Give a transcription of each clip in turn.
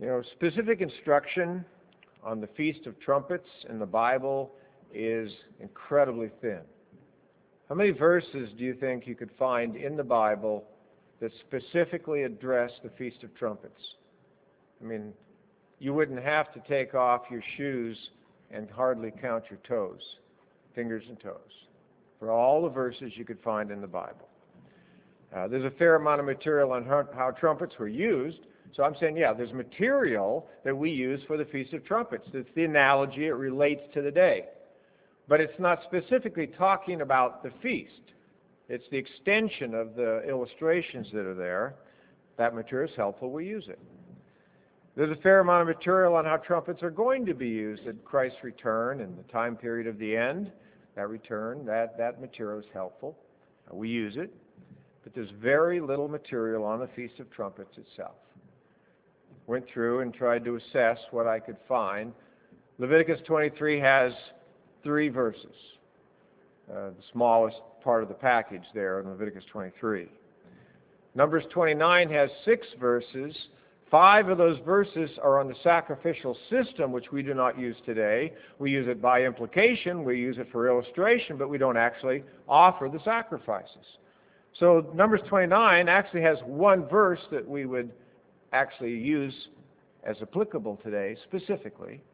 Specific instruction on the Feast of Trumpets in the Bible is incredibly thin. How many verses do you think you could find in the Bible that specifically address the Feast of Trumpets? You wouldn't have to take off your shoes and hardly count your toes, fingers and toes, for all the verses you could find in the Bible. There's a fair amount of material on how trumpets were used. So I'm saying, there's material that we use for the Feast of Trumpets. It's the analogy. It relates to the day. But it's not specifically talking about the feast. It's the extension of the illustrations that are there. That material is helpful. We use it. There's a fair amount of material on how trumpets are going to be used at Christ's return and the time period of the end. That return, that material is helpful. We use it. But there's very little material on the Feast of Trumpets itself. Went through and tried to assess what I could find. Leviticus 23 has 3 verses, the smallest part of the package there in Leviticus 23. Numbers 29 has 6 verses. 5 of those verses are on the sacrificial system, which we do not use today. We use it by implication. We use it for illustration, but we don't actually offer the sacrifices. So Numbers 29 actually has 1 verse that we would actually use as applicable today specifically.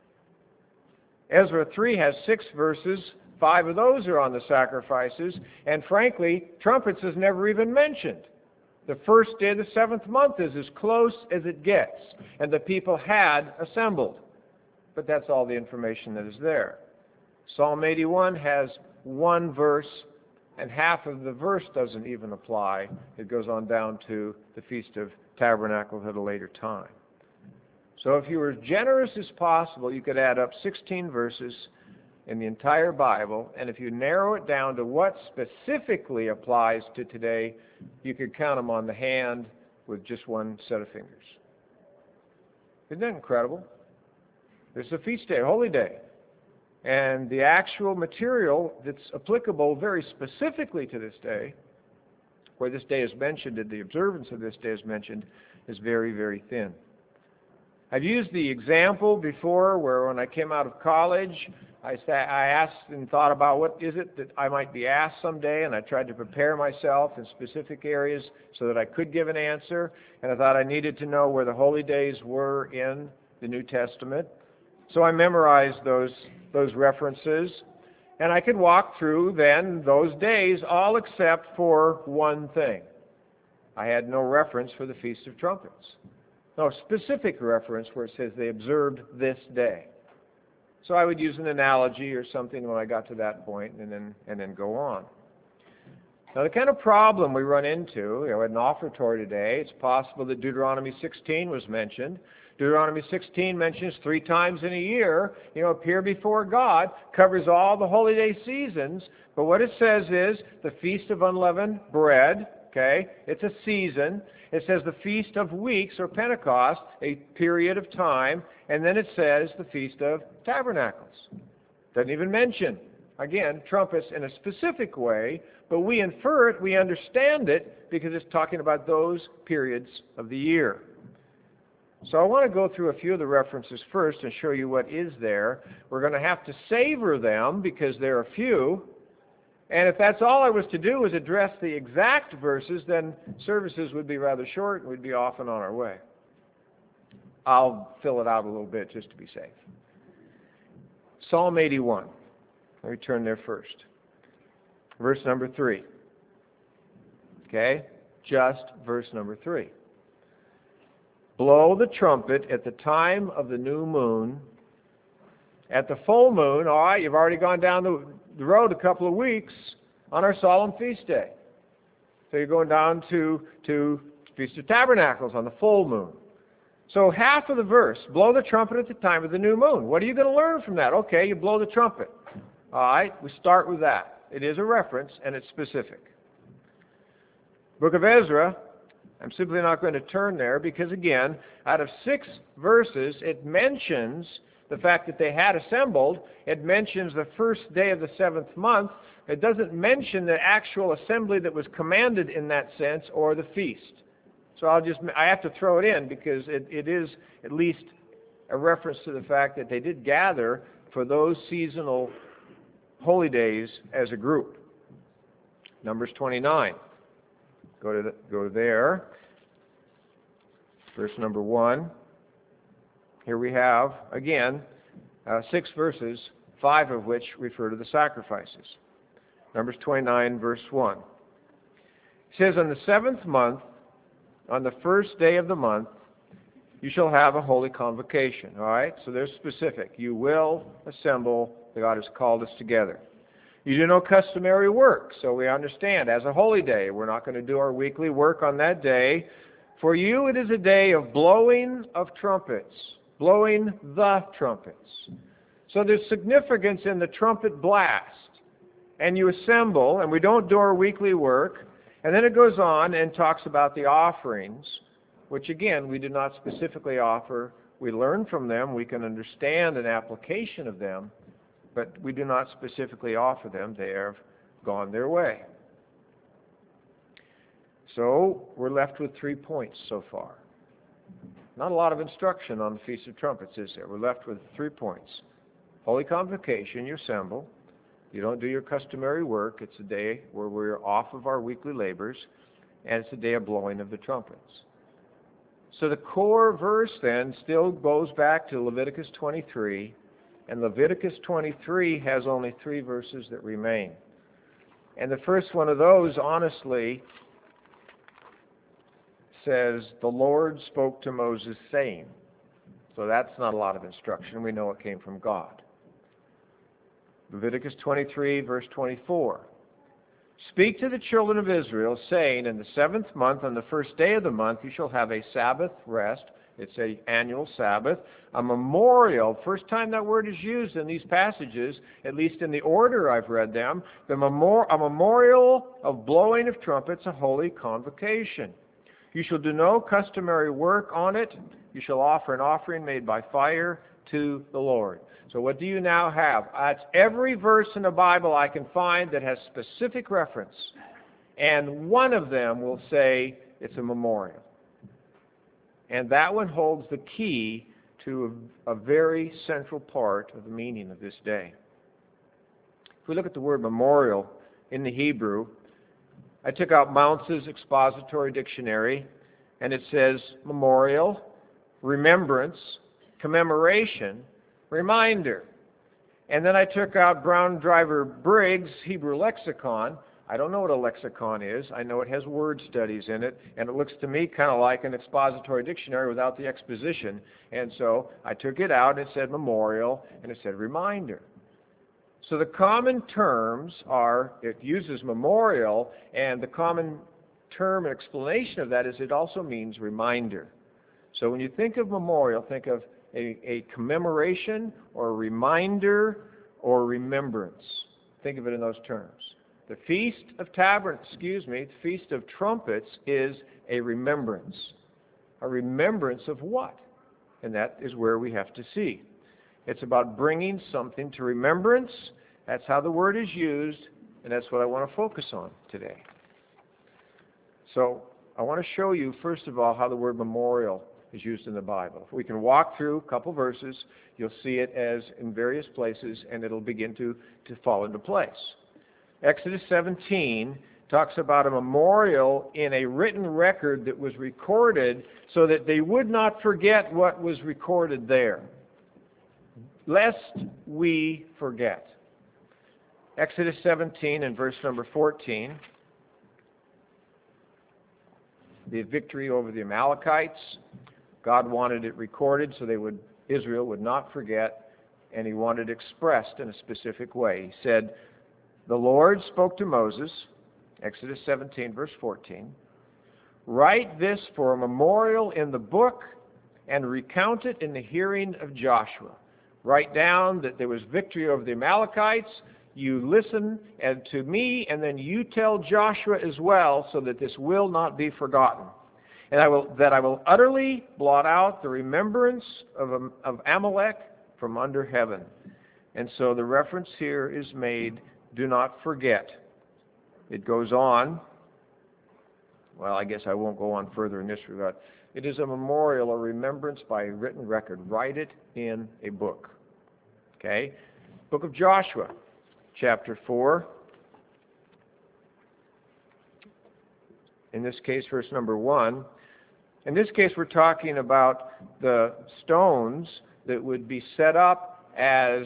Ezra 3 has 6 verses. 5 of those are on the sacrifices. And frankly, trumpets is never even mentioned. The first day of the 7th month is as close as it gets. And the people had assembled. But that's all the information that is there. Psalm 81 has 1 verse, and half of the verse doesn't even apply. It goes on down to the Feast of Tabernacles at a later time. So if you were as generous as possible, you could add up 16 verses in the entire Bible, and if you narrow it down to what specifically applies to today, you could count them on the hand with just 1 set of fingers. Isn't that incredible? This is a feast day, a holy day. And the actual material that's applicable very specifically to this day, where this day is mentioned and the observance of this day is mentioned, is very, very thin. I've used the example before where when I came out of college, I asked and thought about what is it that I might be asked someday, and I tried to prepare myself in specific areas so that I could give an answer, and I thought I needed to know where the holy days were in the New Testament. So I memorized those references, and I could walk through then those days all except for 1 thing. I had no reference for the Feast of Trumpets. No specific reference where it says they observed this day. So I would use an analogy or something when I got to that point and then go on. Now the kind of problem we run into, at an offertory today, it's possible that Deuteronomy 16 was mentioned. Deuteronomy 16 mentions 3 times in a year, appear before God, covers all the holy day seasons, but what it says is the Feast of Unleavened Bread, okay, it's a season. It says the Feast of Weeks, or Pentecost, a period of time, and then it says the Feast of Tabernacles. Doesn't even mention, again, trumpets in a specific way, but we infer it, we understand it, because it's talking about those periods of the year. So I want to go through a few of the references first and show you what is there. We're going to have to savor them because there are few. And if that's all I was to do was address the exact verses, then services would be rather short and we'd be off and on our way. I'll fill it out a little bit just to be safe. Psalm 81. Let me turn there first. Verse number 3. Okay? Just verse number 3. Blow the trumpet at the time of the new moon. At the full moon, all right, you've already gone down the road a couple of weeks on our solemn feast day. So you're going down to Feast of Tabernacles on the full moon. So half of the verse, blow the trumpet at the time of the new moon. What are you going to learn from that? Okay, you blow the trumpet. All right, we start with that. It is a reference and it's specific. Book of Ezra, I'm simply not going to turn there because, again, out of 6 verses, it mentions the fact that they had assembled. It mentions the first day of the 7th month. It doesn't mention the actual assembly that was commanded in that sense or the feast. So I have to throw it in because it is at least a reference to the fact that they did gather for those seasonal holy days as a group. Numbers 29. Go there. Verse number 1. Here we have, again, 6 verses, 5 of which refer to the sacrifices. Numbers 29, verse 1. It says, on the 7th month, on the first day of the month, you shall have a holy convocation. All right? So they're specific. You will assemble. God has called us together. You do no customary work. So we understand, as a holy day, we're not going to do our weekly work on that day. For you it is a day of blowing of trumpets. Blowing the trumpets. So there's significance in the trumpet blast. And you assemble, and we don't do our weekly work. And then it goes on and talks about the offerings, which again, we do not specifically offer. We learn from them. We can understand an application of them, but we do not specifically offer them. They have gone their way. So we're left with 3 points so far. Not a lot of instruction on the Feast of Trumpets, is there? We're left with 3 points. Holy Convocation, you assemble. You don't do your customary work. It's a day where we're off of our weekly labors, and it's a day of blowing of the trumpets. So the core verse then still goes back to Leviticus 23, and Leviticus 23 has only 3 verses that remain. And the first one of those, honestly, says, the Lord spoke to Moses saying. So that's not a lot of instruction. We know it came from God. Leviticus 23, verse 24. Speak to the children of Israel, saying, in the 7th month, on the first day of the month, you shall have a Sabbath rest. It's an annual Sabbath. A memorial. First time that word is used in these passages, at least in the order I've read them. A memorial of blowing of trumpets, a holy convocation. You shall do no customary work on it. You shall offer an offering made by fire to the Lord. So what do you now have? That's every verse in the Bible I can find that has specific reference. And one of them will say it's a memorial. And that one holds the key to a very central part of the meaning of this day. If we look at the word memorial in the Hebrew, I took out Mounce's Expository Dictionary, and it says memorial, remembrance, commemoration, reminder. And then I took out Brown Driver Briggs' Hebrew Lexicon. I don't know what a lexicon is. I know it has word studies in it, and it looks to me kind of like an expository dictionary without the exposition. And so I took it out, and it said memorial, and it said reminder. So the common terms are, it uses memorial, and the common term and explanation of that is it also means reminder. So when you think of memorial, think of a commemoration or a reminder or remembrance. Think of it in those terms. The Feast of the Feast of Trumpets is a remembrance. A remembrance of what? And that is where we have to see. It's about bringing something to remembrance. That's how the word is used, and that's what I want to focus on today. So I want to show you, first of all, how the word memorial is used in the Bible. If we can walk through a couple verses, you'll see it as in various places, and it'll begin to fall into place. Exodus 17 talks about a memorial in a written record that was recorded so that they would not forget what was recorded there, lest we forget. Exodus 17 and verse number 14, the victory over the Amalekites. God wanted it recorded so Israel would not forget, and he wanted it expressed in a specific way. He said, the Lord spoke to Moses, Exodus 17, verse 14, write this for a memorial in the book and recount it in the hearing of Joshua. Write down that there was victory over the Amalekites. You listen to me, and then you tell Joshua as well, so that this will not be forgotten. And I will utterly blot out the remembrance of Amalek from under heaven. And so the reference here is made, do not forget. It goes on Well, I guess I won't go on further in this regard. It is a memorial, a remembrance by written record. Write it in a book. Okay? Book of Joshua, chapter 4. In this case, verse number 1. In this case, we're talking about the stones that would be set up as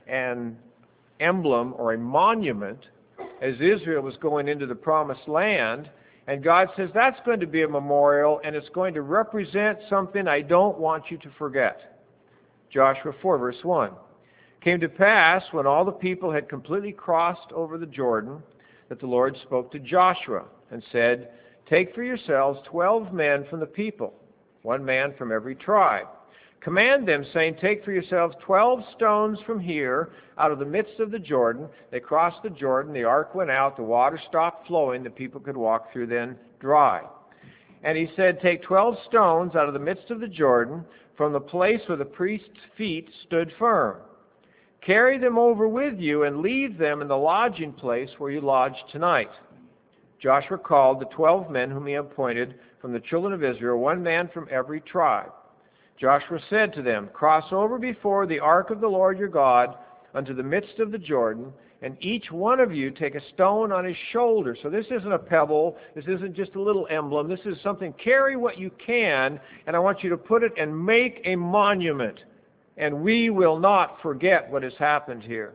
an emblem or a monument as Israel was going into the promised land. And God says that's going to be a memorial, and it's going to represent something I don't want you to forget. Joshua 4, verse 1. Came to pass, when all the people had completely crossed over the Jordan, that the Lord spoke to Joshua and said, Take for yourselves 12 men from the people, 1 man from every tribe. Command them, saying, Take for yourselves 12 stones from here, out of the midst of the Jordan. They crossed the Jordan, the ark went out, the water stopped flowing, the people could walk through then dry. And he said, Take 12 stones out of the midst of the Jordan, from the place where the priest's feet stood firm. Carry them over with you, and leave them in the lodging place where you lodge tonight. Joshua called the 12 men whom he appointed from the children of Israel, 1 man from every tribe. Joshua said to them, Cross over before the ark of the Lord your God unto the midst of the Jordan, and each one of you take a stone on his shoulder. So this isn't a pebble. This isn't just a little emblem. This is something, carry what you can, and I want you to put it and make a monument. And we will not forget what has happened here.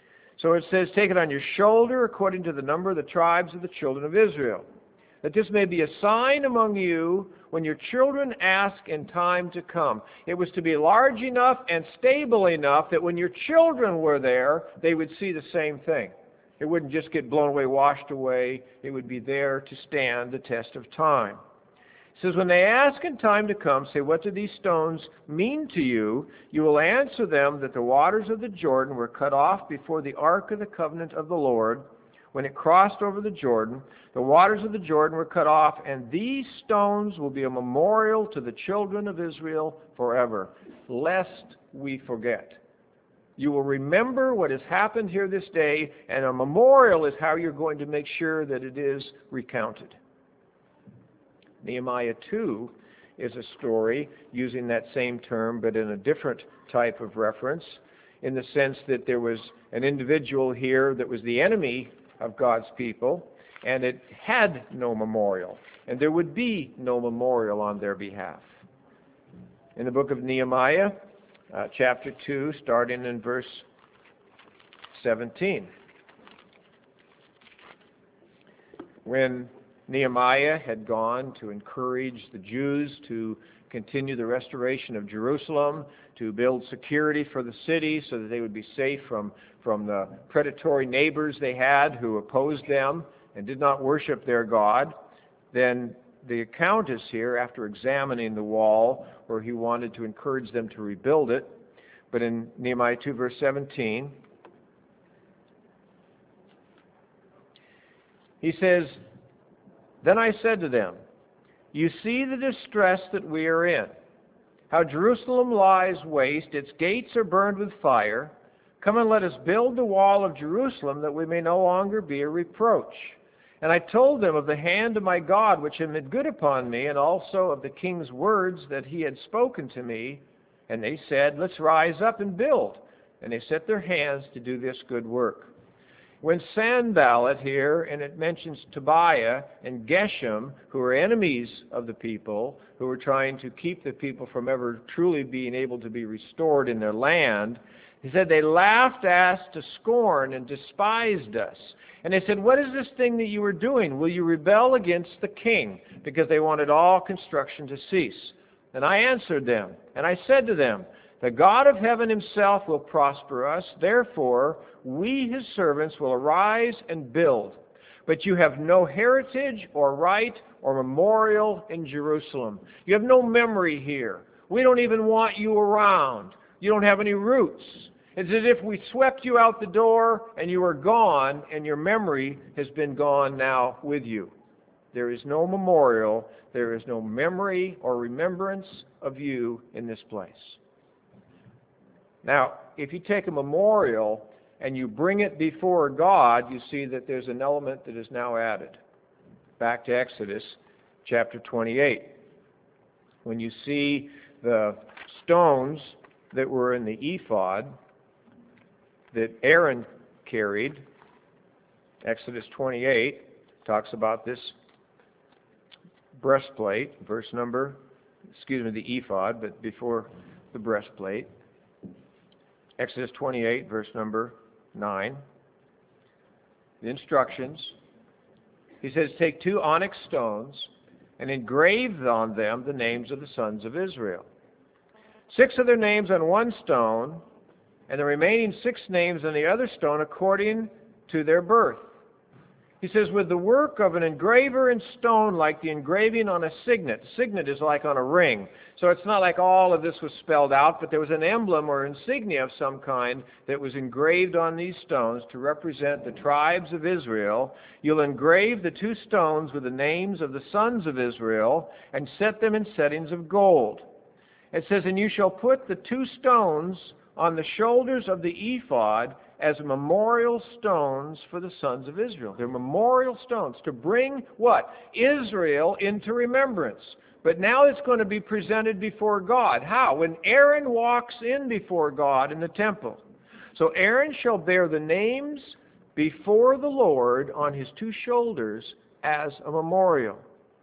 So it says, Take it on your shoulder according to the number of the tribes of the children of Israel, that this may be a sign among you when your children ask in time to come. It was to be large enough and stable enough that when your children were there, they would see the same thing. It wouldn't just get blown away, washed away. It would be there to stand the test of time. It says, when they ask in time to come, say, What do these stones mean to you? You will answer them that the waters of the Jordan were cut off before the ark of the covenant of the Lord. When it crossed over the Jordan, the waters of the Jordan were cut off, and these stones will be a memorial to the children of Israel forever, lest we forget. You will remember what has happened here this day, and a memorial is how you're going to make sure that it is recounted. Nehemiah 2 is a story using that same term, but in a different type of reference, in the sense that there was an individual here that was the enemy of God's people, and it had no memorial, and there would be no memorial on their behalf. In the book of Nehemiah, chapter 2, starting in verse 17. When Nehemiah had gone to encourage the Jews to continue the restoration of Jerusalem, to build security for the city so that they would be safe from the predatory neighbors they had who opposed them and did not worship their God, then the account is here after examining the wall where he wanted to encourage them to rebuild it. But in Nehemiah 2, verse 17, he says, Then I said to them, You see the distress that we are in, how Jerusalem lies waste, its gates are burned with fire. Come and let us build the wall of Jerusalem, that we may no longer be a reproach. And I told them of the hand of my God, which had been good upon me, and also of the king's words that he had spoken to me. And they said, Let's rise up and build. And they set their hands to do this good work. When Sanballat here, and it mentions Tobiah and Geshem, who were enemies of the people, who were trying to keep the people from ever truly being able to be restored in their land, he said they laughed us to scorn and despised us. And they said, What is this thing that you are doing? Will you rebel against the king? Because they wanted all construction to cease. And I answered them, and I said to them, The God of heaven himself will prosper us. Therefore, we, his servants, will arise and build. But you have no heritage or right or memorial in Jerusalem. You have no memory here. We don't even want you around. You don't have any roots. It's as if we swept you out the door and you are gone, and your memory has been gone now with you. There is no memorial. There is no memory or remembrance of you in this place. Now, if you take a memorial and you bring it before God, you see that there's an element that is now added. Back to Exodus chapter 28. When you see the stones that were in the ephod that Aaron carried, Exodus 28 talks about this breastplate, the ephod, but before the breastplate. Exodus 28, verse number 9. The instructions. He says, take 2 onyx stones and engrave on them the names of the sons of Israel. 6 of their names on one stone, and the remaining 6 names on the other stone according to their birth. He says, with the work of an engraver in stone, like the engraving on a signet. Signet is like on a ring. So it's not like all of this was spelled out, but there was an emblem or insignia of some kind that was engraved on these stones to represent the tribes of Israel. You'll engrave the 2 stones with the names of the sons of Israel and set them in settings of gold. It says, and you shall put the 2 stones on the shoulders of the ephod as memorial stones for the sons of Israel. They're memorial stones to bring what? Israel into remembrance. But now it's going to be presented before God. How? When Aaron walks in before God in the temple. So Aaron shall bear the names before the Lord on his 2 shoulders as a memorial.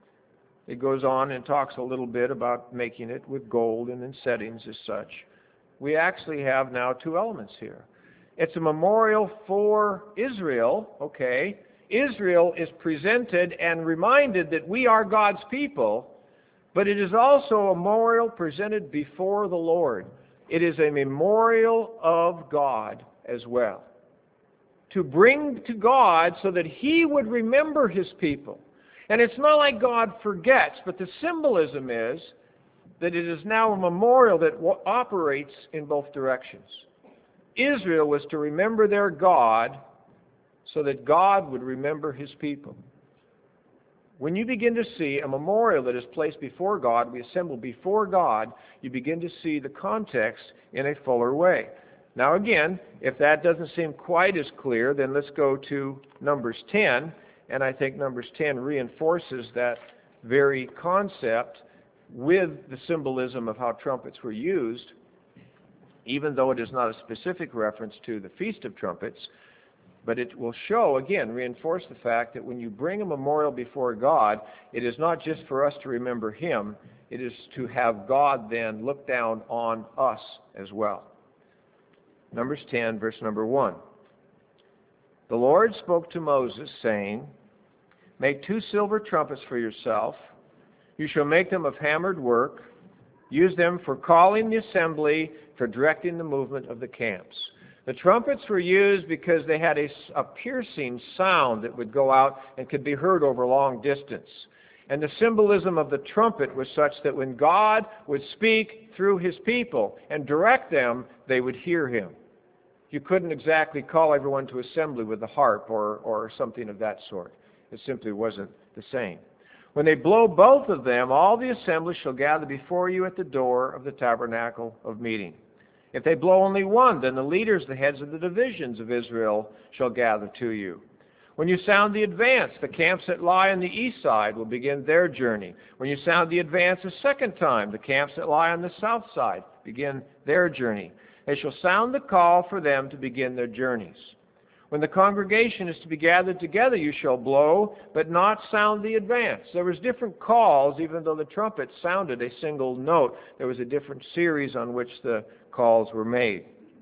It goes on and talks a little bit about making it with gold and in settings as such. We actually have now 2 elements here. It's a memorial for Israel, okay? Israel is presented and reminded that we are God's people, but it is also a memorial presented before the Lord. It is a memorial of God as well. To bring to God so that He would remember His people. And it's not like God forgets, but the symbolism is that it is now a memorial that operates in both directions. Israel was to remember their God so that God would remember His people. When you begin to see a memorial that is placed before God, we assemble before God, you begin to see the context in a fuller way. Now again, if that doesn't seem quite as clear, then let's go to Numbers 10, and I think Numbers 10 reinforces that very concept with the symbolism of how trumpets were used, even though it is not a specific reference to the Feast of Trumpets, but it will show, again, reinforce the fact that when you bring a memorial before God, it is not just for us to remember Him, it is to have God then look down on us as well. Numbers 10, verse number 1. The Lord spoke to Moses, saying, make 2 silver trumpets for yourself. You shall make them of hammered work. Use them for calling the assembly, for directing the movement of the camps. The trumpets were used because they had a piercing sound that would go out and could be heard over a long distance. And the symbolism of the trumpet was such that when God would speak through His people and direct them, they would hear Him. You couldn't exactly call everyone to assembly with the harp or something of that sort. It simply wasn't the same. When they blow both of them, all the assembly shall gather before you at the door of the tabernacle of meeting. If they blow only one, then the leaders, the heads of the divisions of Israel, shall gather to you. When you sound the advance, the camps that lie on the east side will begin their journey. When you sound the advance a second time, the camps that lie on the south side begin their journey. They shall sound the call for them to begin their journeys. When the congregation is to be gathered together, you shall blow, but not sound the advance. There was different calls, even though the trumpet sounded a single note. There was a different series on which the calls were made. It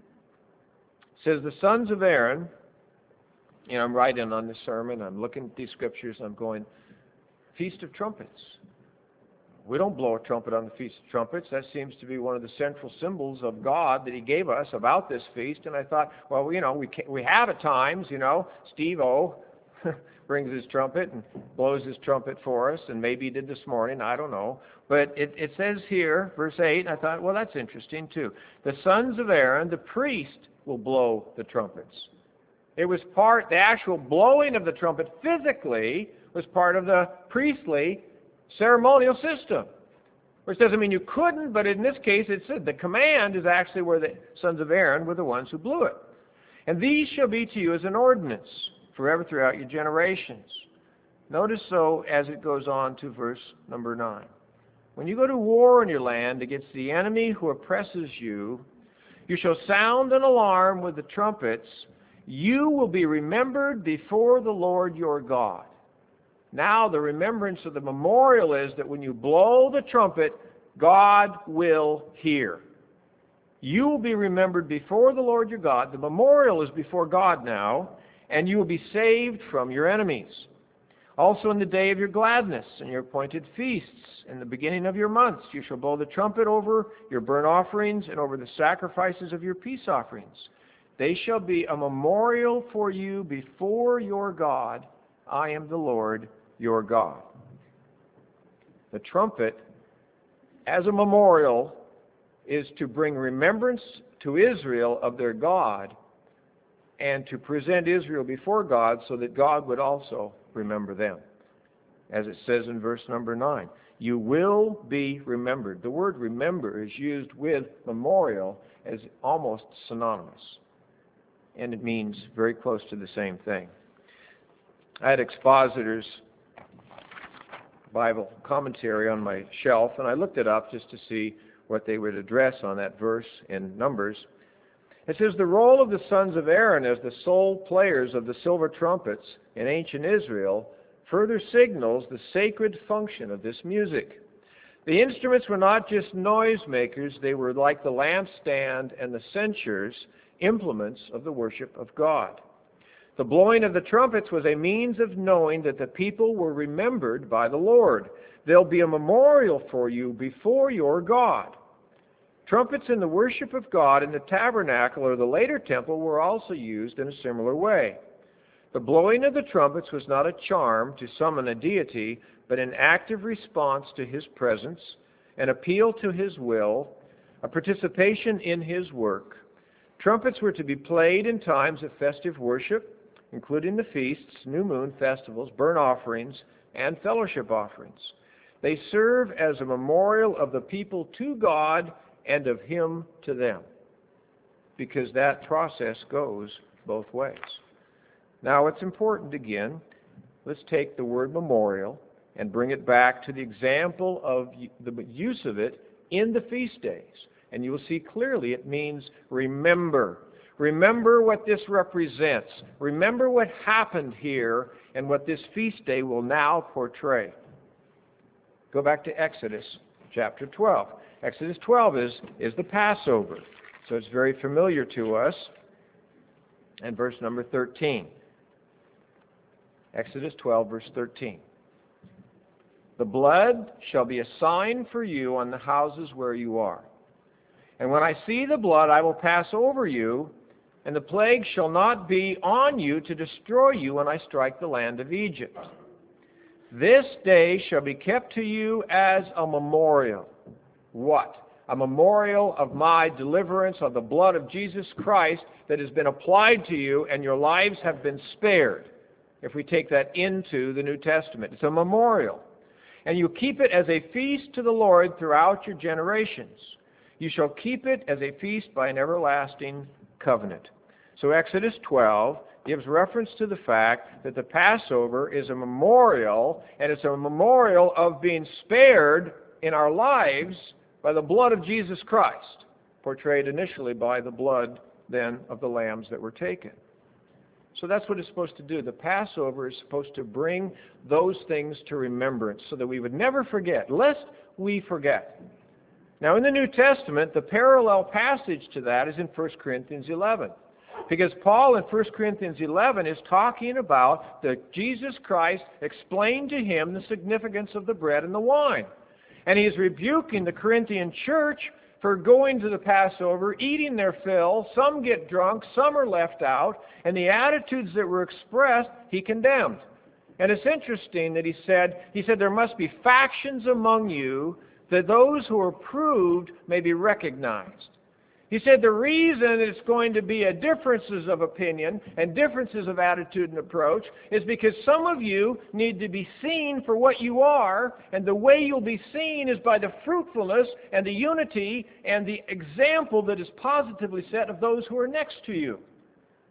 says, the sons of Aaron, I'm writing on this sermon, I'm looking at these scriptures, I'm going, Feast of Trumpets. We don't blow a trumpet on the Feast of Trumpets. That seems to be one of the central symbols of God that He gave us about this feast. And I thought, well, we have at times, Steve-O brings his trumpet and blows his trumpet for us, and maybe he did this morning, I don't know. But it says here, verse 8, and I thought, well, that's interesting too. The sons of Aaron, the priest, will blow the trumpets. It was the actual blowing of the trumpet physically was part of the priestly ceremonial system. Which doesn't mean you couldn't, but in this case it said the command is actually where the sons of Aaron were the ones who blew it. And these shall be to you as an ordinance forever throughout your generations. Notice, so, as it goes on to verse number 9. When you go to war in your land against the enemy who oppresses you, you shall sound an alarm with the trumpets. You will be remembered before the Lord your God. Now the remembrance of the memorial is that when you blow the trumpet, God will hear. You will be remembered before the Lord your God. The memorial is before God now, and you will be saved from your enemies. Also in the day of your gladness and your appointed feasts, in the beginning of your months, you shall blow the trumpet over your burnt offerings and over the sacrifices of your peace offerings. They shall be a memorial for you before your God. I am the Lord your God. The trumpet, as a memorial, is to bring remembrance to Israel of their God and to present Israel before God so that God would also remember them. As it says in verse number 9, you will be remembered. The word remember is used with memorial as almost synonymous, and it means very close to the same thing. I had Expositor's Bible commentary on my shelf, and I looked it up just to see what they would address on that verse in Numbers. It says, the role of the sons of Aaron as the sole players of the silver trumpets in ancient Israel further signals the sacred function of this music. The instruments were not just noisemakers, they were like the lampstand and the censers, implements of the worship of God. The blowing of the trumpets was a means of knowing that the people were remembered by the Lord. There'll be a memorial for you before your God. Trumpets in the worship of God in the tabernacle or the later temple were also used in a similar way. The blowing of the trumpets was not a charm to summon a deity, but an active response to his presence, an appeal to his will, a participation in his work. Trumpets were to be played in times of festive worship, including the feasts, new moon festivals, burnt offerings, and fellowship offerings. They serve as a memorial of the people to God and of Him to them, because that process goes both ways. Now, it's important, again, let's take the word memorial and bring it back to the example of the use of it in the feast days. And you will see clearly it means remember. Remember what this represents. Remember what happened here and what this feast day will now portray. Go back to Exodus chapter 12. Exodus 12 is the Passover, so it's very familiar to us. And verse number 13. Exodus 12, verse 13. The blood shall be a sign for you on the houses where you are. And when I see the blood, I will pass over you, and the plague shall not be on you to destroy you when I strike the land of Egypt. This day shall be kept to you as a memorial. What? A memorial of my deliverance of the blood of Jesus Christ that has been applied to you, and your lives have been spared. If we take that into the New Testament, it's a memorial. And you keep it as a feast to the Lord throughout your generations. You shall keep it as a feast by an everlasting covenant. So Exodus 12 gives reference to the fact that the Passover is a memorial, and it's a memorial of being spared in our lives by the blood of Jesus Christ, portrayed initially by the blood then of the lambs that were taken. So that's what it's supposed to do. The Passover is supposed to bring those things to remembrance so that we would never forget, lest we forget. Now in the New Testament, the parallel passage to that is in 1 Corinthians 11. Because Paul in 1 Corinthians 11 is talking about that Jesus Christ explained to him the significance of the bread and the wine. And he's rebuking the Corinthian church for going to the Passover, eating their fill. Some get drunk, some are left out, and the attitudes that were expressed, he condemned. And it's interesting that he said there must be factions among you, that those who are proved may be recognized. He said the reason it's going to be differences of opinion and differences of attitude and approach is because some of you need to be seen for what you are, and the way you'll be seen is by the fruitfulness and the unity and the example that is positively set of those who are next to you.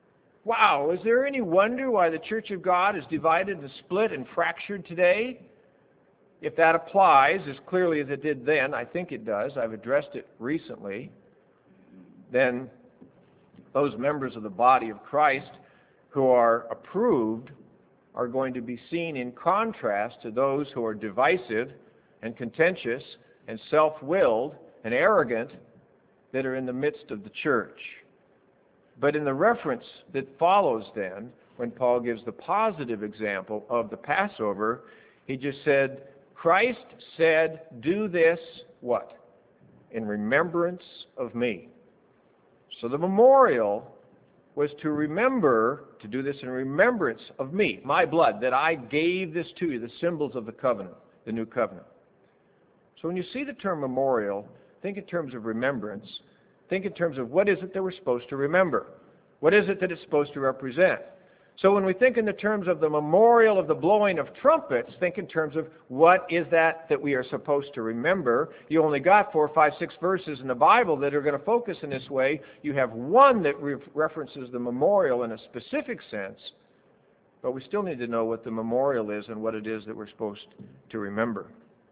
Wow, is there any wonder why the Church of God is divided and split and fractured today? If that applies as clearly as it did then, I think it does, I've addressed it recently, then those members of the body of Christ who are approved are going to be seen in contrast to those who are divisive and contentious and self-willed and arrogant that are in the midst of the church. But in the reference that follows then, when Paul gives the positive example of the Passover, he just said, Christ said, do this, what? In remembrance of me. So the memorial was to remember, to do this in remembrance of me, my blood, that I gave this to you, the symbols of the covenant, the new covenant. So when you see the term memorial, think in terms of remembrance. Think in terms of what is it that we're supposed to remember? What is it that it's supposed to represent? So when we think in the terms of the memorial of the blowing of trumpets, think in terms of what is that we are supposed to remember. You only got 4, 5, 6 verses in the Bible that are going to focus in this way. You have one that references the memorial in a specific sense, but we still need to know what the memorial is and what it is that we're supposed to remember.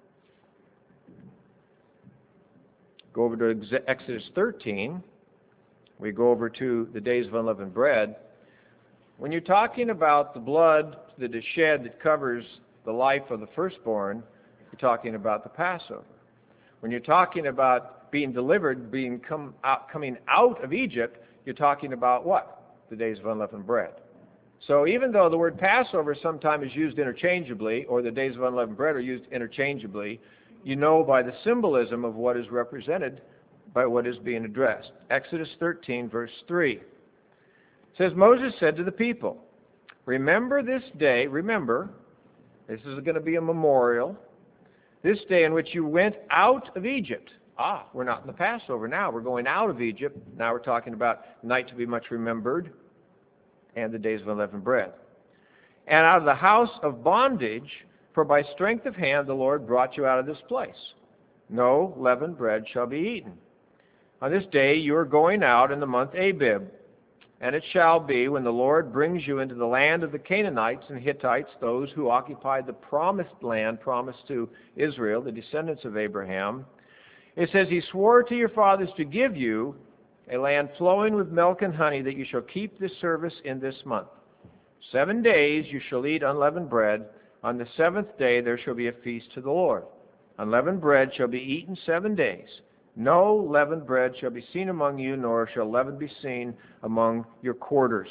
Go over to Exodus 13. We go over to the days of unleavened bread. When you're talking about the blood that is shed that covers the life of the firstborn, you're talking about the Passover. When you're talking about being delivered, coming out of Egypt, you're talking about what? The days of unleavened bread. So even though the word Passover sometimes is used interchangeably, or the days of unleavened bread are used interchangeably, you know by the symbolism of what is represented by what is being addressed. Exodus 13, verse 3. It says, Moses said to the people, remember this day, this is going to be a memorial, this day in which you went out of Egypt. We're not in the Passover now. We're going out of Egypt. Now we're talking about night to be much remembered and the days of unleavened bread. And out of the house of bondage, for by strength of hand the Lord brought you out of this place. No leavened bread shall be eaten. On this day you are going out in the month Abib. And it shall be, when the Lord brings you into the land of the Canaanites and Hittites, those who occupied the promised land promised to Israel, the descendants of Abraham, it says, He swore to your fathers to give you a land flowing with milk and honey, that you shall keep this service in this month. 7 days you shall eat unleavened bread. On the 7th day there shall be a feast to the Lord. Unleavened bread shall be eaten 7 days. No leavened bread shall be seen among you, nor shall leaven be seen among your quarters.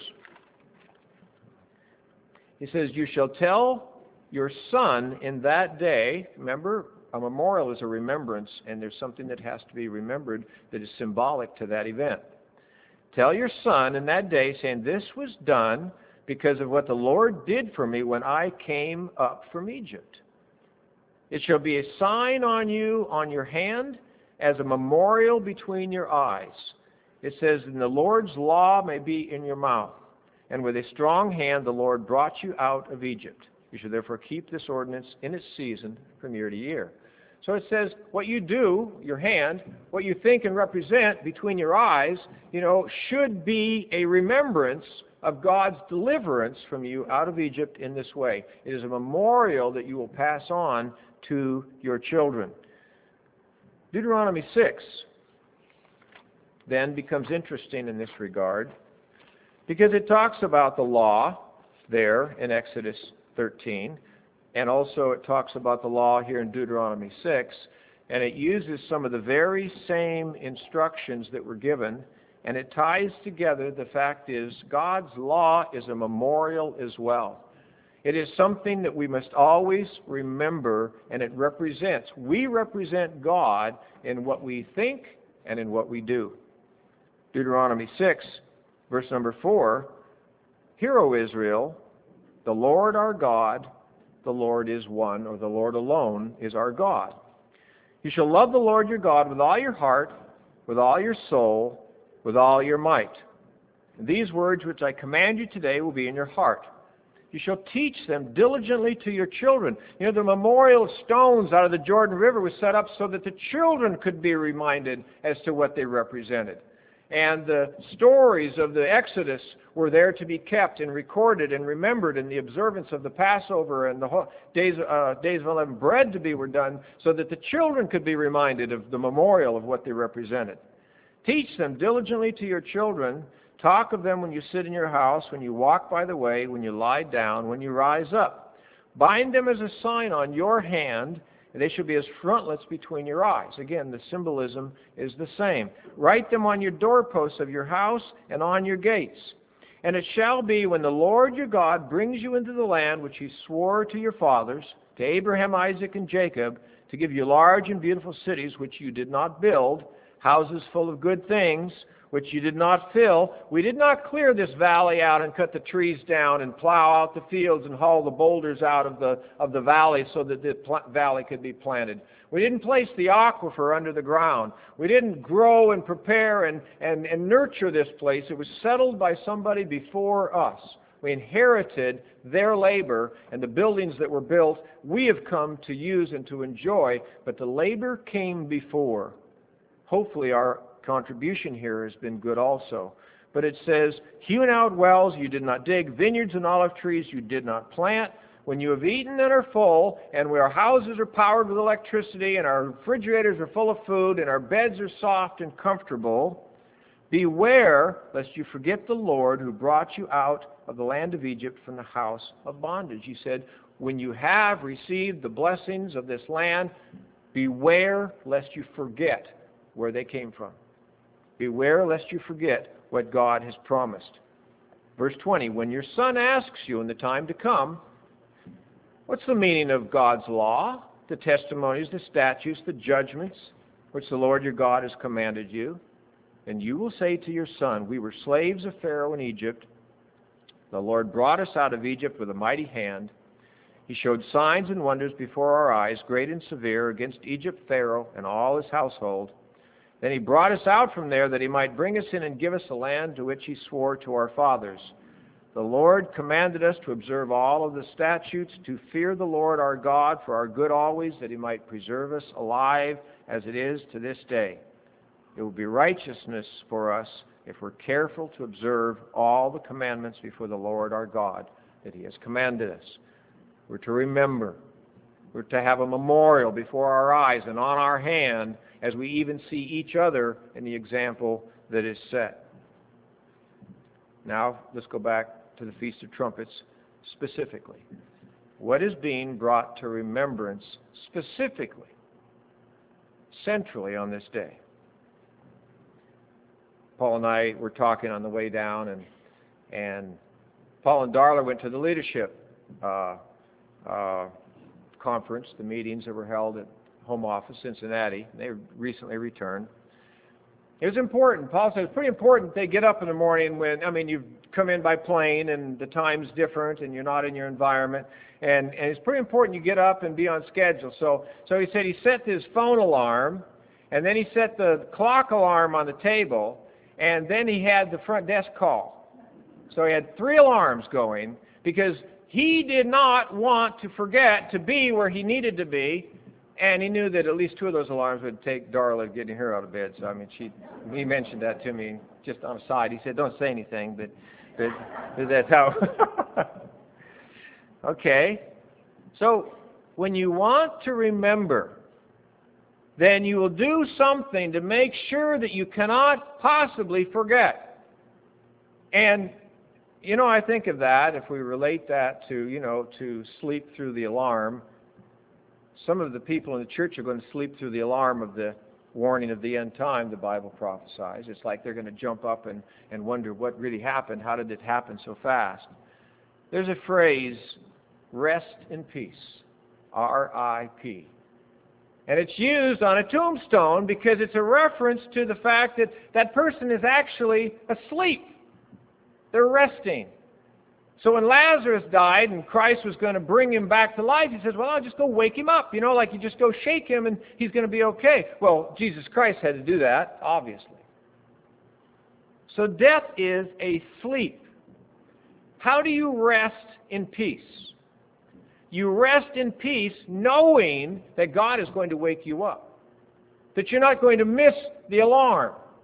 He says, you shall tell your son in that day. Remember, a memorial is a remembrance, and there's something that has to be remembered that is symbolic to that event. Tell your son in that day, saying, this was done because of what the Lord did for me when I came up from Egypt. It shall be a sign on you, on your hand, as a memorial between your eyes. It says, and the Lord's law may be in your mouth. And with a strong hand the Lord brought you out of Egypt. You should therefore keep this ordinance in its season from year to year. So it says, what you do, your hand, what you think and represent between your eyes, should be a remembrance of God's deliverance from you out of Egypt in this way. It is a memorial that you will pass on to your children. Deuteronomy 6 then becomes interesting in this regard, because it talks about the law there in Exodus 13, and also it talks about the law here in Deuteronomy 6, and it uses some of the very same instructions that were given, and it ties together. The fact is, God's law is a memorial as well. It is something that we must always remember, and it represents. We represent God in what we think and in what we do. Deuteronomy 6, verse number 4, Hear, O Israel, the Lord our God, the Lord is one, or the Lord alone is our God. You shall love the Lord your God with all your heart, with all your soul, with all your might. And these words which I command you today will be in your heart. You shall teach them diligently to your children. The memorial stones out of the Jordan River was set up so that the children could be reminded as to what they represented. And the stories of the Exodus were there to be kept and recorded and remembered, and the observance of the Passover and the days of unleavened bread to be were done so that the children could be reminded of the memorial of what they represented. Teach them diligently to your children. Talk of them when you sit in your house, when you walk by the way, when you lie down, when you rise up. Bind them as a sign on your hand, and they shall be as frontlets between your eyes. Again, the symbolism is the same. Write them on your doorposts of your house and on your gates. And it shall be when the Lord your God brings you into the land which he swore to your fathers, to Abraham, Isaac, and Jacob, to give you large and beautiful cities which you did not build, houses full of good things, which you did not fill. We did not clear this valley out and cut the trees down and plow out the fields and haul the boulders out of the valley so that the valley could be planted. We didn't place the aquifer under the ground. We didn't grow and prepare and nurture this place. It was settled by somebody before us. We inherited their labor, and the buildings that were built we have come to use and to enjoy, but the labor came before. Hopefully our contribution here has been good also. But it says, hewn out wells you did not dig, vineyards and olive trees you did not plant. When you have eaten and are full, and where our houses are powered with electricity, and our refrigerators are full of food, and our beds are soft and comfortable, beware lest you forget the Lord who brought you out of the land of Egypt from the house of bondage. He said, when you have received the blessings of this land, beware lest you forget where they came from. Beware lest you forget what God has promised. Verse 20, when your son asks you in the time to come, what's the meaning of God's law, the testimonies, the statutes, the judgments, which the Lord your God has commanded you? And you will say to your son, we were slaves of Pharaoh in Egypt. The Lord brought us out of Egypt with a mighty hand. He showed signs and wonders before our eyes, great and severe, against Egypt, Pharaoh, and all his household. Then he brought us out from there that he might bring us in and give us a land to which he swore to our fathers. The Lord commanded us to observe all of the statutes, to fear the Lord our God for our good always, that he might preserve us alive as it is to this day. It will be righteousness for us if we're careful to observe all the commandments before the Lord our God that he has commanded us. We're to remember. We're to have a memorial before our eyes and on our hand as we even see each other in the example that is set. Now, let's go back to the Feast of Trumpets specifically. What is being brought to remembrance specifically, centrally on this day? Paul and I were talking on the way down, and Paul and Darla went to the leadership conference, the meetings that were held at home office, Cincinnati. They recently returned. It was important. Paul said it's pretty important they get up in the morning when, you've come in by plane and the time's different and you're not in your environment. And it's pretty important you get up and be on schedule. So he said he set his phone alarm, and then he set the clock alarm on the table, and then he had the front desk call. So he had 3 alarms going because he did not want to forget to be where he needed to be, and he knew that at least 2 of those alarms would take Darla getting her out of bed. So, he mentioned that to me just on the side. He said, don't say anything, but that's how. Okay. So, when you want to remember, then you will do something to make sure that you cannot possibly forget. And I think of that, if we relate that to sleep through the alarm. Some of the people in the church are going to sleep through the alarm of the warning of the end time, the Bible prophesies. It's like they're going to jump up and wonder what really happened. How did it happen so fast? There's a phrase, rest in peace, R-I-P. And it's used on a tombstone because it's a reference to the fact that that person is actually asleep. They're resting. So when Lazarus died and Christ was going to bring him back to life, he says, well, I'll just go wake him up. Like you just go shake him and he's going to be okay. Well, Jesus Christ had to do that, obviously. So death is a sleep. How do you rest in peace? You rest in peace knowing that God is going to wake you up. That you're not going to miss the alarm.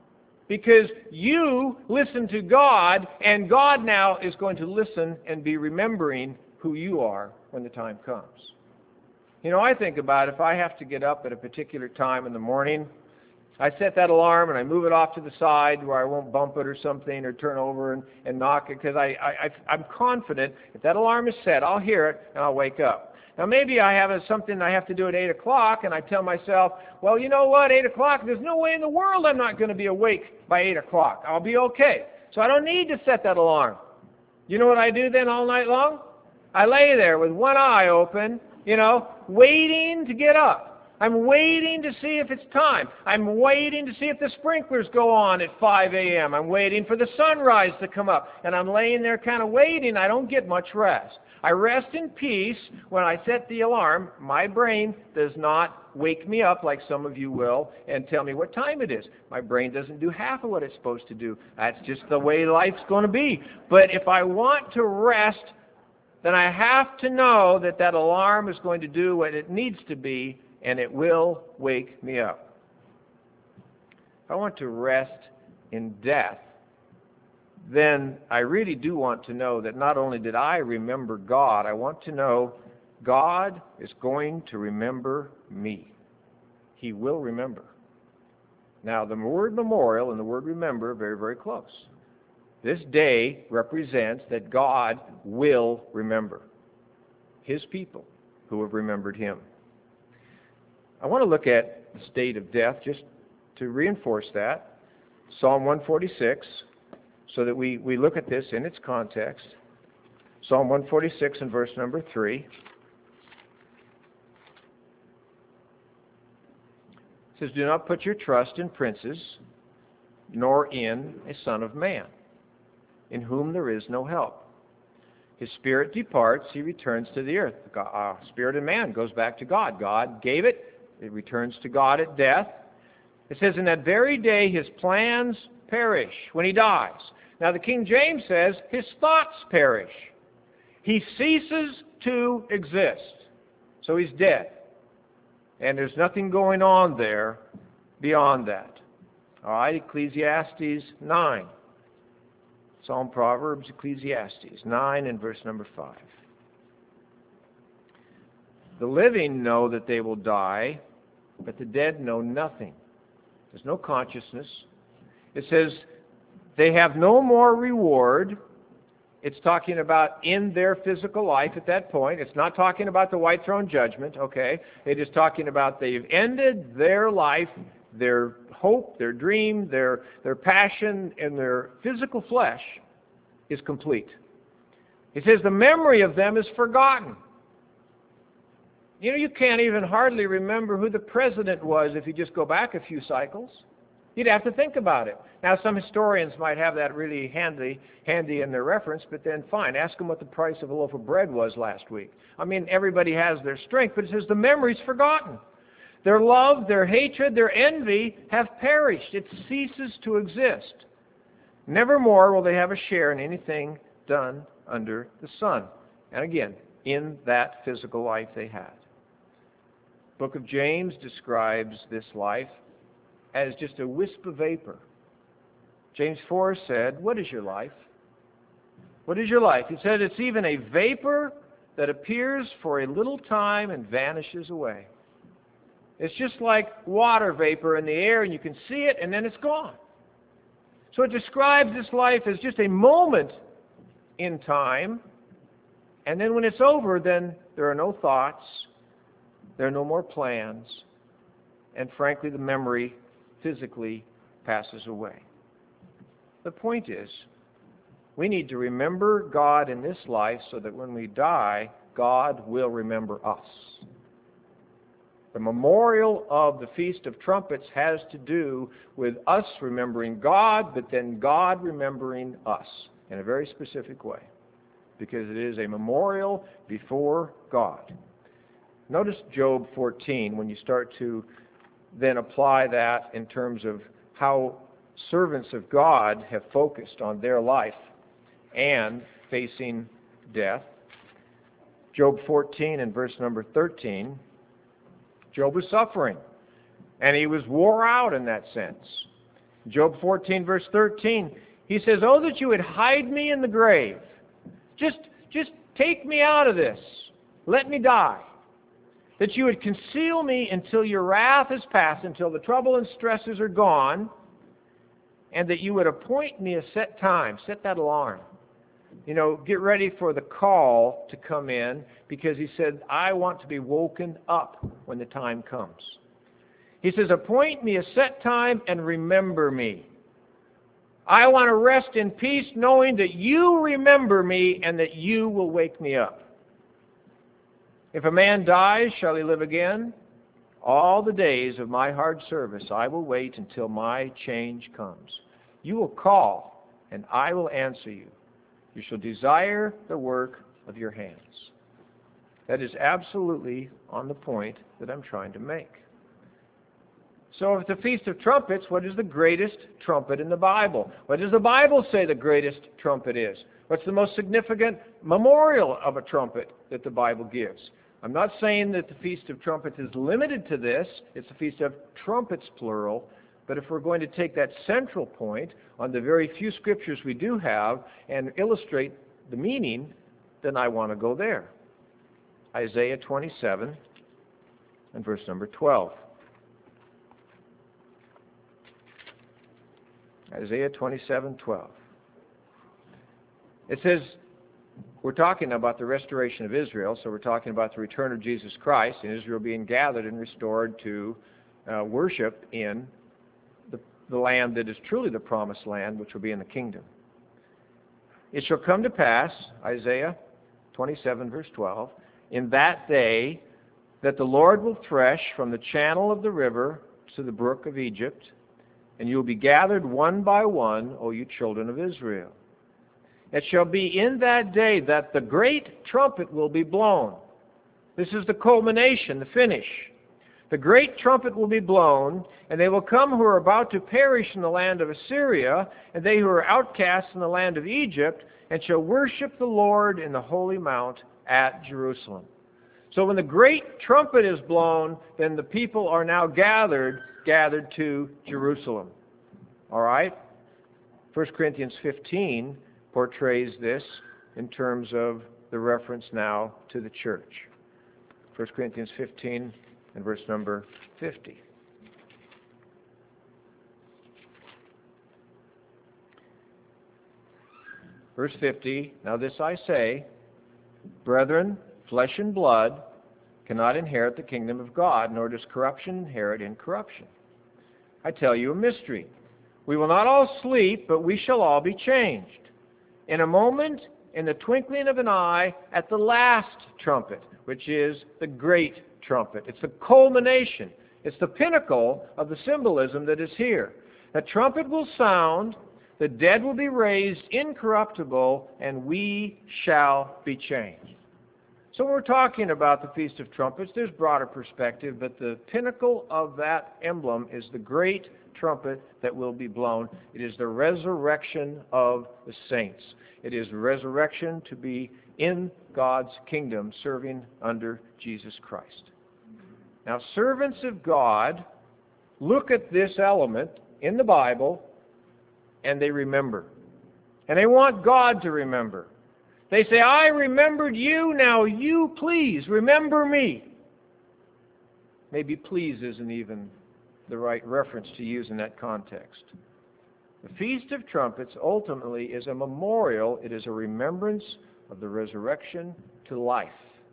Because you listen to God, and God now is going to listen and be remembering who you are when the time comes. You know, I think about if I have to get up at a particular time in the morning, I set that alarm and I move it off to the side where I won't bump it or something or turn over and knock it, because I'm confident if that alarm is set, I'll hear it and I'll wake up. Now maybe I have something I have to do at 8 o'clock and I tell myself, well, you know what, 8 o'clock, there's no way in the world I'm not going to be awake by 8 o'clock. I'll be okay. So I don't need to set that alarm. You know what I do then all night long? I lay there with one eye open, waiting to get up. I'm waiting to see if it's time. I'm waiting to see if the sprinklers go on at 5 a.m. I'm waiting for the sunrise to come up. And I'm laying there kind of waiting. I don't get much rest. I rest in peace when I set the alarm. My brain does not wake me up like some of you will and tell me what time it is. My brain doesn't do half of what it's supposed to do. That's just the way life's going to be. But if I want to rest, then I have to know that that alarm is going to do what it needs to be, and it will wake me up. If I want to rest in death, then I really do want to know that not only did I remember God, I want to know God is going to remember me. He will remember. Now, the word memorial and the word remember are very, very close. This day represents that God will remember His people who have remembered Him. I want to look at the state of death just to reinforce that. Psalm 146, so that we look at this in its context. Psalm 146 and verse number 3. It says, "Do not put your trust in princes, nor in a son of man, in whom there is no help. His spirit departs, he returns to the earth." Spirit of man goes back to God. God gave it. It returns to God at death. It says, "In that very day his plans perish," when he dies. Now the King James says, his thoughts perish. He ceases to exist. So he's dead. And there's nothing going on there beyond that. All right, Ecclesiastes 9. Psalm, Proverbs, Ecclesiastes 9 and verse number 5. "The living know that they will die, but the dead know nothing." There's no consciousness. It says they have no more reward. It's talking about in their physical life at that point. It's not talking about the white throne judgment, okay? It is talking about they've ended their life, their hope, their dream, their passion, and their physical flesh is complete. It says the memory of them is forgotten. You can't even hardly remember who the president was if you just go back a few cycles. You'd have to think about it. Now, some historians might have that really handy in their reference, but then fine, ask them what the price of a loaf of bread was last week. I mean, everybody has their strength, but it says the memory's forgotten. Their love, their hatred, their envy have perished. It ceases to exist. Nevermore will they have a share in anything done under the sun. And again, in that physical life they had. The book of James describes this life as just a wisp of vapor. James 4 said, "What is your life? What is your life?" He said it's even a vapor that appears for a little time and vanishes away. It's just like water vapor in the air, and you can see it, and then it's gone. So it describes this life as just a moment in time, and then when it's over, then there are no thoughts, there are no more plans, and frankly, the memory physically passes away. The point is, we need to remember God in this life so that when we die, God will remember us. The memorial of the Feast of Trumpets has to do with us remembering God, but then God remembering us in a very specific way, because it is a memorial before God. Notice Job 14 when you start to then apply that in terms of how servants of God have focused on their life and facing death. Job 14 and verse number 13, Job was suffering, and he was wore out in that sense. Job 14, verse 13, he says, "Oh, that you would hide me in the grave. Just take me out of this. Let me die. That you would conceal me until your wrath is past, until the trouble and stresses are gone, and that you would appoint me a set time." Set that alarm. Get ready for the call to come in, because he said, "I want to be woken up when the time comes." He says, "Appoint me a set time and remember me." I want to rest in peace knowing that you remember me and that you will wake me up. If a man dies, shall he live again? All the days of my hard service I will wait until my change comes. You will call, and I will answer you. You shall desire the work of your hands. That is absolutely on the point that I'm trying to make. So if the Feast of Trumpets, what is the greatest trumpet in the Bible? What does the Bible say the greatest trumpet is? What's the most significant memorial of a trumpet that the Bible gives? I'm not saying that the Feast of Trumpets is limited to this. It's the Feast of Trumpets, plural. But if we're going to take that central point on the very few scriptures we do have and illustrate the meaning, then I want to go there. Isaiah 27 and verse number 12. Isaiah 27:12. It says, we're talking about the restoration of Israel, so we're talking about the return of Jesus Christ and Israel being gathered and restored to worship in the land that is truly the promised land, which will be in the kingdom. "It shall come to pass," Isaiah 27, verse 12, "in that day that the Lord will thresh from the channel of the river to the brook of Egypt, and you will be gathered one by one, O you children of Israel. It shall be in that day that the great trumpet will be blown." This is the culmination, the finish. "The great trumpet will be blown, and they will come who are about to perish in the land of Assyria, and they who are outcasts in the land of Egypt, and shall worship the Lord in the holy mount at Jerusalem." So when the great trumpet is blown, then the people are now gathered to Jerusalem. All right? 1 Corinthians 15 portrays this in terms of the reference now to the church. 1 Corinthians 15 and verse number 50. Verse 50, "Now this I say, brethren, flesh and blood cannot inherit the kingdom of God, nor does corruption inherit incorruption. I tell you a mystery. We will not all sleep, but we shall all be changed. In a moment, in the twinkling of an eye, at the last trumpet," which is the great trumpet. It's the culmination. It's the pinnacle of the symbolism that is here. The trumpet will sound, the dead will be raised incorruptible, and we shall be changed. So when we're talking about the Feast of Trumpets, there's broader perspective, but the pinnacle of that emblem is the great trumpet that will be blown. It is the resurrection of the saints. It is resurrection to be in God's kingdom, serving under Jesus Christ. Now, servants of God look at this element in the Bible, and they remember. And they want God to remember. They say, "I remembered you, now you please remember me." Maybe "please" isn't even the right reference to use in that context. The Feast of Trumpets ultimately is a memorial. It is a remembrance of the resurrection to life.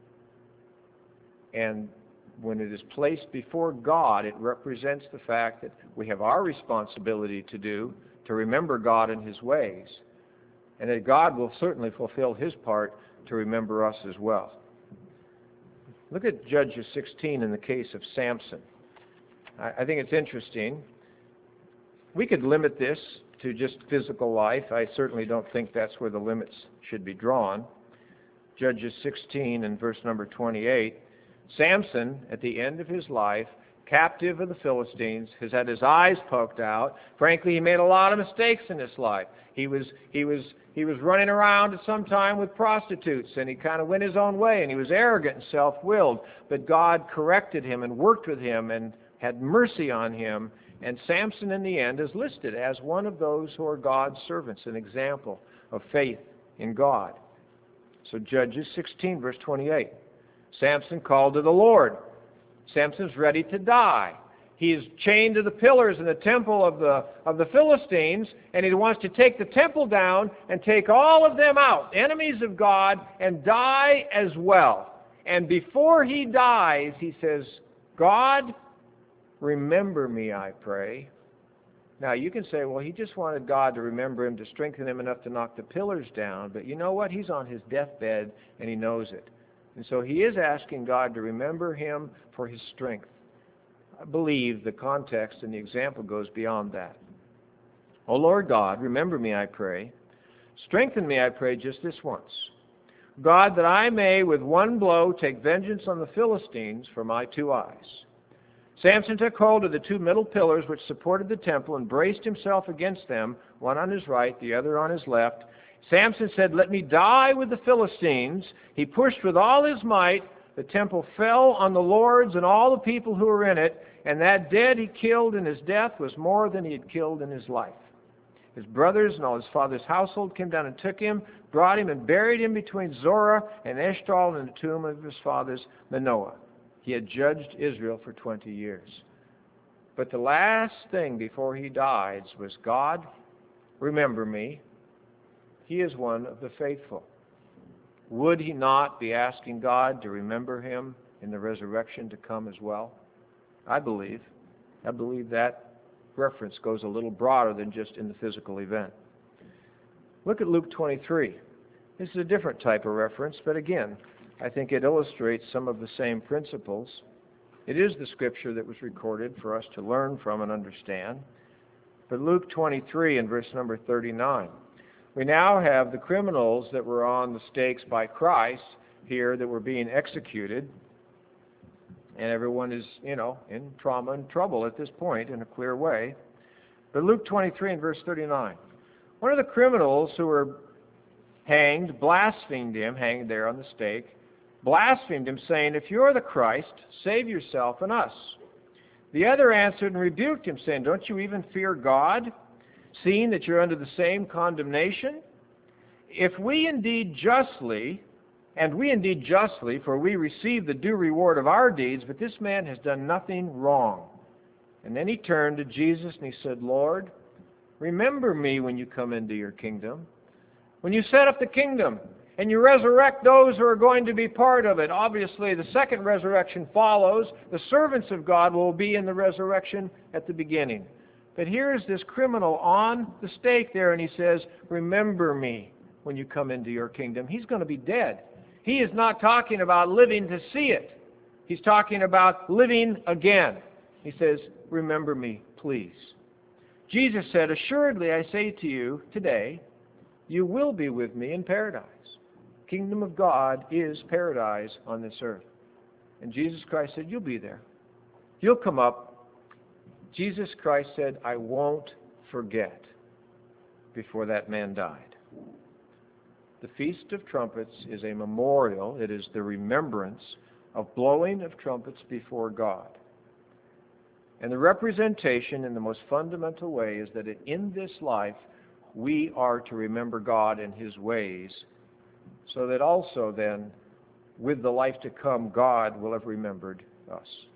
And when it is placed before God, it represents the fact that we have our responsibility to remember God and His ways, and that God will certainly fulfill His part to remember us as well. Look at Judges 16 in the case of Samson. I think it's interesting. We could limit this to just physical life. I certainly don't think that's where the limits should be drawn. Judges 16 and verse number 28. Samson, at the end of his life, captive of the Philistines, has had his eyes poked out. Frankly, he made a lot of mistakes in his life. He was running around at some time with prostitutes, and he kind of went his own way, and he was arrogant and self-willed. But God corrected him and worked with him and had mercy on him, And Samson, in the end, is listed as one of those who are God's servants, an example of faith in God. So Judges 16, verse 28. Samson called to the Lord. Samson's ready to die. He's chained to the pillars in the temple of the Philistines, and he wants to take the temple down and take all of them out, enemies of God, and die as well. And before he dies, he says, God, remember me, I pray. Now, you can say, well, he just wanted God to remember him, to strengthen him enough to knock the pillars down. But you know what? He's on his deathbed, and he knows it. And so he is asking God to remember him for his strength. I believe the context and the example goes beyond that. O Lord God, remember me, I pray. Strengthen me, I pray, just this once. God, that I may with one blow take vengeance on the Philistines for my 2 eyes. Samson took hold of the 2 middle pillars which supported the temple and braced himself against them, one on his right, the other on his left. Samson said, let me die with the Philistines. He pushed with all his might. The temple fell on the lords and all the people who were in it, and that dead he killed in his death was more than he had killed in his life. His brothers and all his father's household came down and took him, brought him and buried him between Zorah and Eshtaol in the tomb of his father's Manoah. He had judged Israel for 20 years. But the last thing before he died was, God, remember me. He is one of the faithful. Would he not be asking God to remember him in the resurrection to come as well? I believe that reference goes a little broader than just in the physical event. Look at Luke 23. This is a different type of reference, but again, I think it illustrates some of the same principles. It is the scripture that was recorded for us to learn from and understand. But Luke 23 and verse number 39. We now have the criminals that were on the stakes by Christ here that were being executed. And everyone is, in trauma and trouble at this point in a clear way. But Luke 23 and verse 39. One of the criminals who were hanged blasphemed him, hanged there on the stake, blasphemed him, saying, if you are the Christ, save yourself and us. The other answered and rebuked him, saying, don't you even fear God, seeing that you're under the same condemnation? If we indeed justly, for we receive the due reward of our deeds, but this man has done nothing wrong. And then he turned to Jesus and he said, Lord, remember me when you come into your kingdom. When you set up the kingdom and you resurrect those who are going to be part of it. Obviously, the second resurrection follows. The servants of God will be in the resurrection at the beginning. But here's this criminal on the stake there, and he says, remember me when you come into your kingdom. He's going to be dead. He is not talking about living to see it. He's talking about living again. He says, remember me, please. Jesus said, assuredly I say to you today, you will be with me in paradise. Kingdom of God is paradise on this earth. And Jesus Christ said, you'll be there. You'll come up. Jesus Christ said, I won't forget before that man died. The Feast of Trumpets is a memorial. It is the remembrance of blowing of trumpets before God. And the representation in the most fundamental way is that in this life we are to remember God and His ways, so that also then with the life to come God will have remembered us.